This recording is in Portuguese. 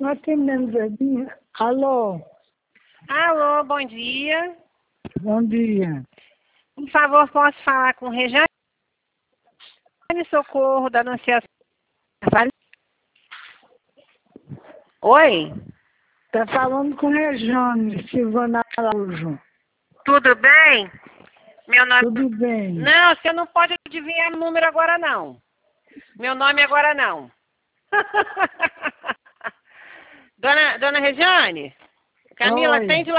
Atendendo, Zezinha. Alô, Alô, bom dia. bom dia. Por favor, posso falar com Rejane Socorro, da Anunciação? Oi, Tá falando com Rejane, Silvana Araújo. tudo bem? Meu nome... Tudo bem? Não, você não pode adivinhar o número agora, não. Meu nome agora, não. Dona Rejane, Camila, Oi. atende lá.